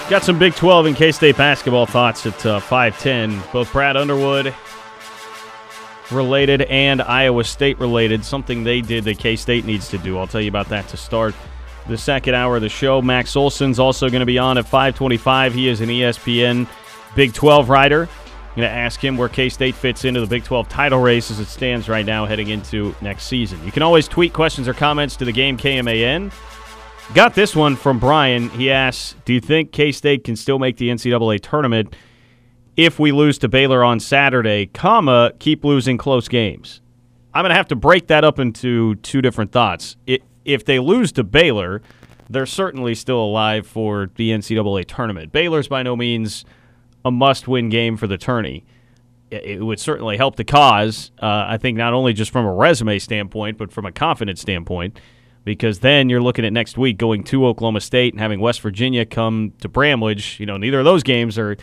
Got some Big 12 and K-State basketball thoughts at 5:10. Both Brad Underwood related and Iowa State related. Something they did that K-State needs to do. I'll tell you about that to start the second hour of the show. Max Olson's also going to be on at 5:25. He is an ESPN Big 12 writer. I'm going to ask him where K-State fits into the Big 12 title race as it stands right now heading into next season. You can always tweet questions or comments to the game KMAN. Got this one from Brian. He asks, do you think K-State can still make the NCAA tournament if we lose to Baylor on Saturday, keep losing close games? I'm going to have to break that up into two different thoughts. If they lose to Baylor, they're certainly still alive for the NCAA tournament. Baylor's by no means a must-win game for the tourney. It would certainly help the cause, I think not only just from a resume standpoint, but from a confidence standpoint, because then you're looking at next week going to Oklahoma State and having West Virginia come to Bramlage. You know, neither of those games are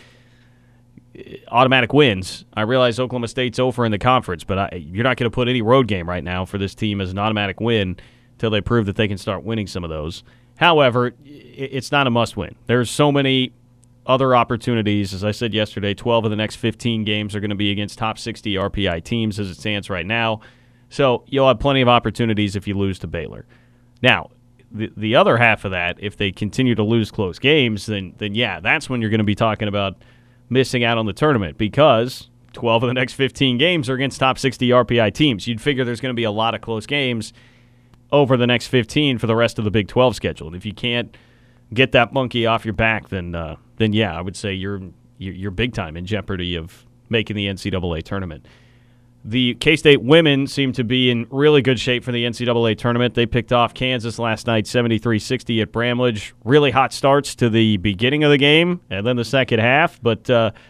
automatic wins. I realize Oklahoma State's over in the conference, but you're not going to put any road game right now for this team as an automatic win until they prove that they can start winning some of those. However, it's not a must-win. There's so many other opportunities. As I said yesterday, 12 of the next 15 games are going to be against top 60 RPI teams as it stands right now. So you'll have plenty of opportunities if you lose to Baylor. Now, the other half of that, if they continue to lose close games, then yeah, that's when you're going to be talking about missing out on the tournament, because 12 of the next 15 games are against top 60 RPI teams. You'd figure there's going to be a lot of close games over the next 15 for the rest of the Big 12 schedule. And if you can't get that monkey off your back, then yeah, I would say you're big time in jeopardy of making the NCAA tournament. The K-State women seem to be in really good shape for the NCAA tournament. They picked off Kansas last night, 73-60 at Bramlage. Really hot starts to the beginning of the game and then the second half. But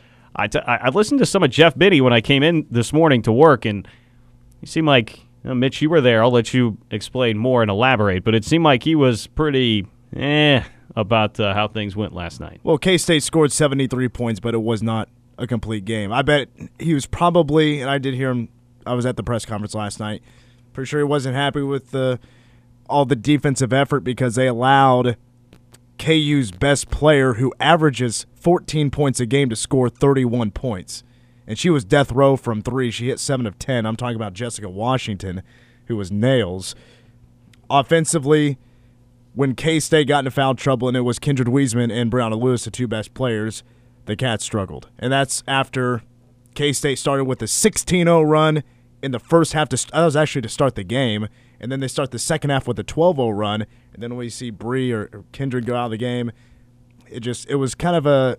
I listened to some of Jeff Binney when I came in this morning to work, and it seemed like, Mitch, you were there. I'll let you explain more and elaborate. But it seemed like he was pretty about how things went last night. Well, K-State scored 73 points, but it was not a complete game. I bet he was probably, and I did hear him, I was at the press conference last night, pretty sure he wasn't happy with all the defensive effort because they allowed KU's best player, who averages 14 points a game, to score 31 points. And she was death row from three. She hit 7 of 10. I'm talking about Jessica Washington, who was nails. Offensively, when K-State got into foul trouble and it was Kindred Wiesman and Brianna Lewis, the two best players, the Cats struggled. And that's after K-State started with a 16-0 run in the first half. That was actually to start the game. And then they start the second half with a 12-0 run. And then when you see Bree or Kindred go out of the game, it was kind of a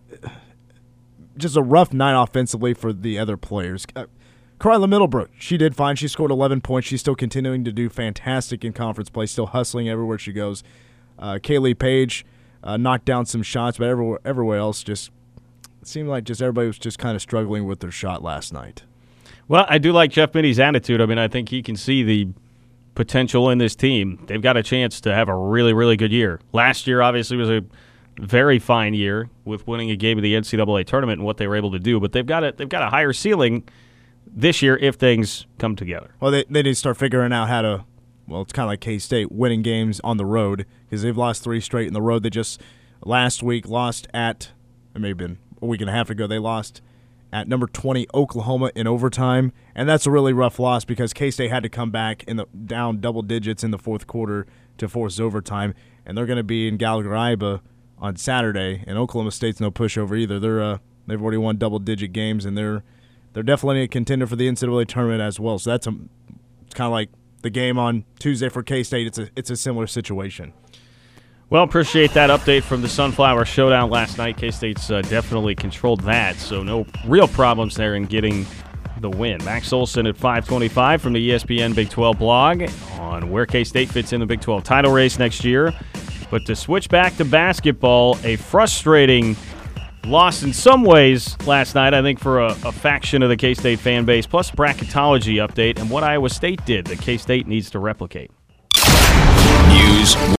rough night offensively for the other players. Carla Middlebrook, she did fine. She scored 11 points. She's still continuing to do fantastic in conference play, still hustling everywhere she goes. Kaylee Page knocked down some shots, but everywhere else just it seemed like just everybody was just kind of struggling with their shot last night. Well, I do like Jeff Binney's attitude. I mean, I think he can see the potential in this team. They've got a chance to have a really, really good year. Last year, obviously, was a very fine year with winning a game of the NCAA tournament and what they were able to do. But they've got a higher ceiling this year if things come together. Well, they need to start figuring out how to. Well, it's kind of like K-State winning games on the road, because they've lost 3 straight in the road. They just last week lost at, it may have been a week and a half ago, they lost at number 20 Oklahoma in overtime, and that's a really rough loss because K-State had to come back down double digits in the fourth quarter to force overtime, and they're going to be in Gallagher-Iba on Saturday, and Oklahoma State's no pushover either. They've already won double-digit games, and they're definitely a contender for the NCAA tournament as well. So it's kind of like the game on Tuesday for K-State. It's a similar situation. Well, appreciate that update from the Sunflower Showdown last night. K-State's definitely controlled that, so no real problems there in getting the win. Max Olson at 5:25 from the ESPN Big 12 blog on where K-State fits in the Big 12 title race next year. But to switch back to basketball, a frustrating loss in some ways last night, I think, for a faction of the K-State fan base, plus bracketology update and what Iowa State did that K-State needs to replicate. News